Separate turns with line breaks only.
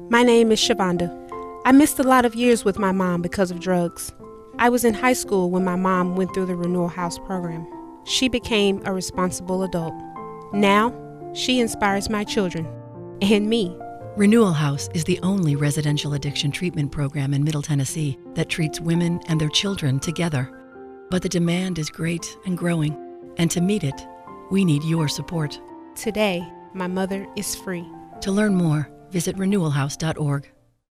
My name is Shavonda. I missed a lot of years with my mom because of drugs. I was in high school when my mom went through the Renewal House program. She became a responsible adult. Now, she inspires my children and me.
Renewal House is the only residential addiction treatment program in Middle Tennessee that treats women and their children together. But the demand is great and growing, and to meet it, we need your support.
Today, my mother is free.
To learn more, visit renewalhouse.org.